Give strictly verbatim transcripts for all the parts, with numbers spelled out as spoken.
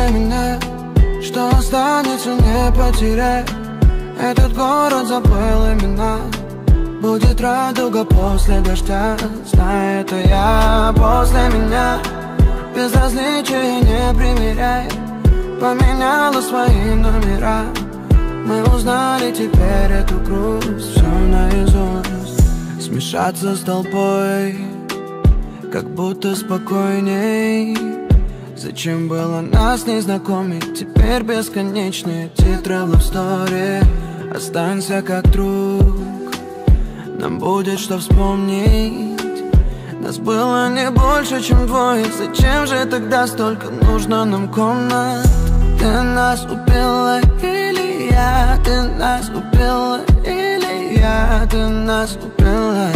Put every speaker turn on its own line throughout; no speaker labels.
После меня, что останется, не потеряй. Этот город забыл имена. Будет радуга после дождя, знай, это я. После меня безразличие не примеряй. Поменяла свои номера. Мы узнали теперь эту грусть, все наизусть. Смешаться с толпой, как будто спокойней. Зачем было нас не знакомить? Теперь бесконечные титры в love story. Останься как друг, нам будет что вспомнить. Нас было не больше, чем двое. Зачем же тогда столько нужно нам комнат? Ты нас убила или я? Ты нас убила или я? Ты нас убила.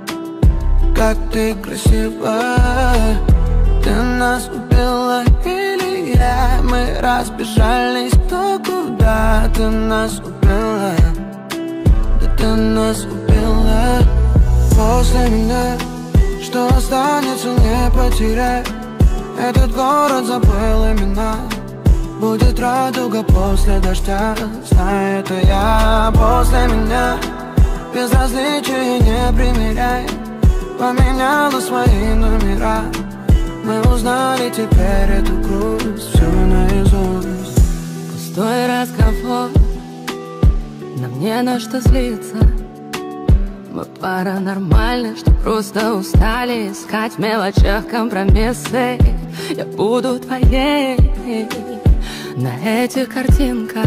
Как ты красива. Ты нас убила или я? Мы разбежались кто куда. Ты нас убила. Да ты нас убила. После меня, что останется, не потеряй. Этот город забыл имена. Будет радуга после дождя, знай, это я. После меня безразличие не примеряй. Поменяла свои номера. Мы узнали теперь эту грусть, все наизусть.
Пустой разговор, нам не на что злиться. Мы пара нормальных, что просто устали искать в мелочах компромиссы. Я буду твоей на этих картинках.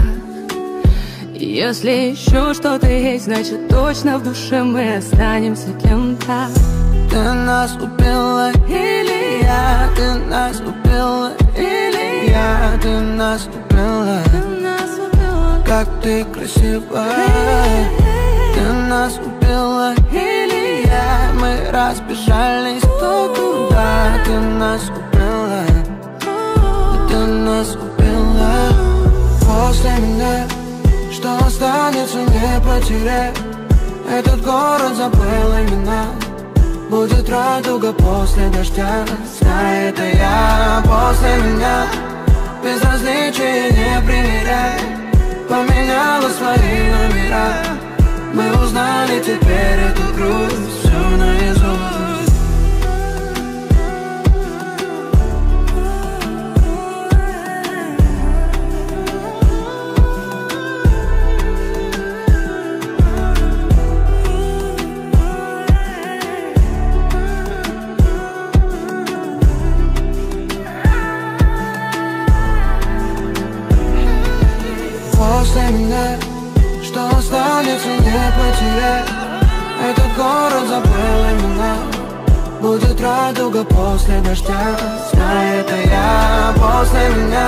И если еще что-то есть, значит точно в душе мы останемся кем-то.
Ты нас убила или я? Ты нас убила или я? Ты нас убила. Как ты красива. Ты нас убила или я? Мы разбежались кто куда. Ты нас убила. Ты нас убила. После меня, что останется, не потеряй. Этот город забыл имена. Будет радуга после дождя, знай, это я. После меня безразличие не примеряй. Поменяла свои номера. Мы узнали теперь эту грусть, все наизусть. После меня, что останется, не потеряй. Этот город забыл имена. Будет радуга после дождя, знай, это я. После меня